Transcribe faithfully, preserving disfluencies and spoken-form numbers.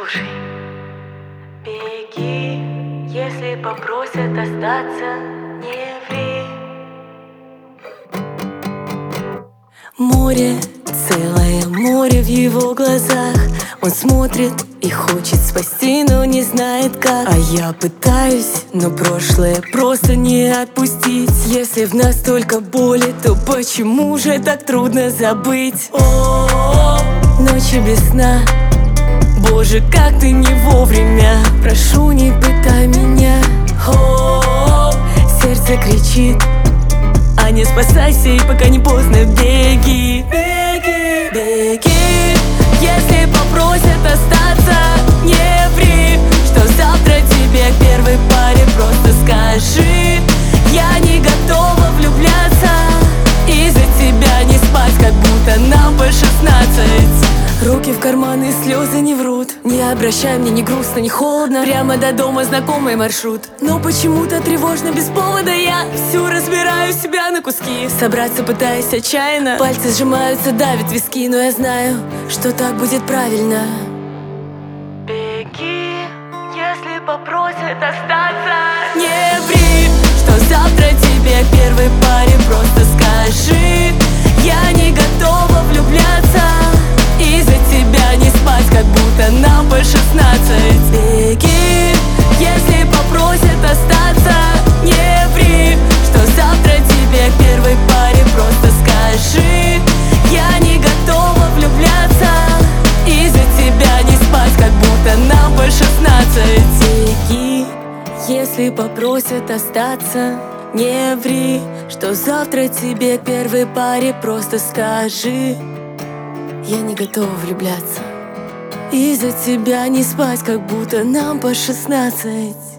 Слушай, беги, если попросят остаться, не ври. Море, целое море в его глазах. Он смотрит и хочет спасти, но не знает как. А я пытаюсь, но прошлое просто не отпустить. Если в нас столько боли, то почему же так трудно забыть? О, ночи без сна, Боже, как ты не вовремя. Прошу, не пытай меня. О, сердце кричит, а не спасайся, и пока не поздно. Беги, беги, беги. Если попросят остаться, не ври, что завтра тебе к первой паре. Просто скажи: я не готова влюбляться, из-за тебя не спать, как будто нам по шестнадцать. Руки в карманы, слезы не врут. Не обращай, мне не грустно, не холодно. Прямо до дома знакомый маршрут. Но почему-то тревожно без повода. Я всю разбираю себя на куски. Собраться пытаюсь отчаянно. Пальцы сжимаются, давят виски. Но я знаю, что так будет правильно. Беги, если попросят остаться, Не ври, что завтра тебе к первой паре. Просто скажи: я не готова влюбляться, из-за тебя не спать, как будто нам по шестнадцать. Беги, если попросят остаться, не ври, что завтра тебе к первой паре. Просто скажи: я не готова влюбляться, из-за тебя не спать, как будто нам по шестнадцать. Беги, если попросят остаться, не ври, что завтра тебе к первой паре. Просто скажи: я не готова влюбляться, из-за тебя не спать, как будто нам по шестнадцать.